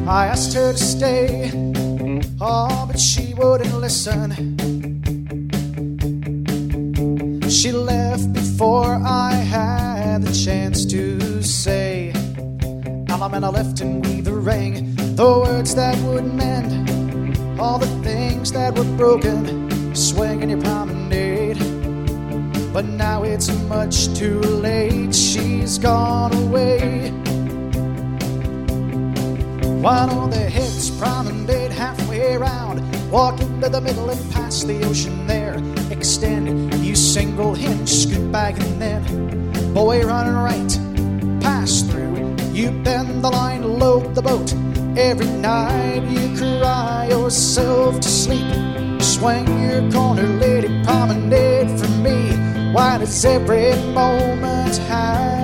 I asked her to stay, oh, but she wouldn't listen. She left before I had the chance to say, I left and we the rang, the words that would mend all the things that were broken, swinging your promenade. But now it's much too late, she's gone away. One on the hits promenade halfway around, walk into the middle and pass the ocean there. Extend, you single hinge, scoot back and then, boy running right, pass through. You bend the line, load the boat. Every night you cry yourself to sleep. Swing your corner, lady, promenade for me. Why does every moment have